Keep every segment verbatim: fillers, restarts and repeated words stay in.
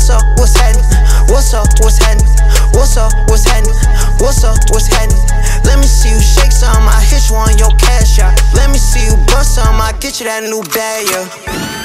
up, what's happening? What's up, what's happening? What's up, what's happening? What's up, what's happening? Let me see you shake some, I hit you on your cash out. Let me see you bust some, I get you that new bag, yeah.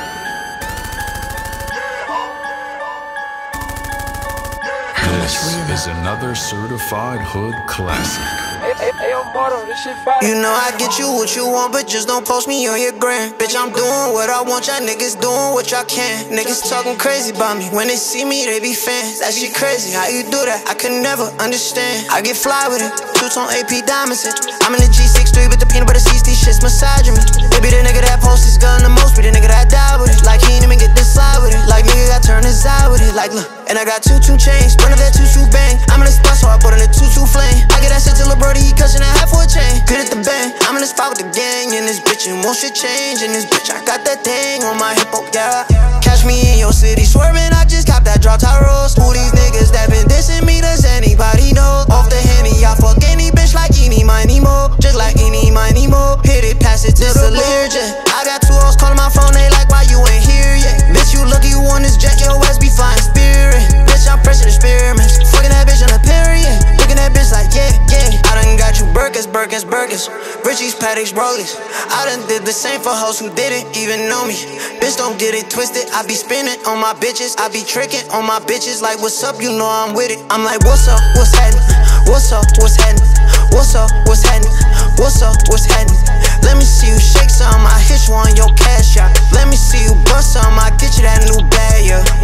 This is another certified hood classic. Hey, hey, hey, I'm Marto, this shit fire. You know I get you what you want, but just don't post me on your gram. Bitch, I'm doing what I want, y'all niggas doing what y'all can. Niggas talking crazy about me, when they see me, they be fans. That shit crazy, how you do that? I could never understand. I get fly with it, two-tone A P diamonds in. I'm in the G sixty-three with the peanut butter C C shit's massaging me. They be the nigga that posts his gun the most, be the nigga that die with it. Like he ain't even get this slide with it. Like nigga got turned his eye with it. Like look, and I got two-two chains, run up that two-two bang. I'm in the spot, so I put in a two-two flame. I get that shit to Lil Brody, he cushin' a half for a chain. Good at the bang, I'm in the spot with the gang. And this bitch, and won't shit change. And this bitch, I got that thing on my hip, oh yeah. Catch me in your city swerving, I just cop that drop top rose. Who these niggas that been dissing me, does anybody know? Off the Henny, I fuck any bitch like eeny, miny, mo. Just like eeny, miny, mo. Hit it, pass it to the Learjet. I got two hoes calling my phone, they like, why you ain't here yet? Bitch, you lucky you on this jet, your ass be flying spirit. Bitch, I'm pressing experiments, fucking that bitch on a period. Looking at bitch like, yeah, yeah. I done got you burgers, burgers, burgers. Richie's, Patek's, Rollies. I done did the same for hoes who didn't even know me. Bitch, don't get it twisted, I be spinning on my bitches. I be tricking on my bitches like, what's up, you know I'm with it. I'm like, what's up, what's happening? What's up, what's happening? What's up, what's happening? What's up, what's happening? Let me see you shake some, I hit you on your cash out. Let me see you bust some, I get you that new bag, yeah.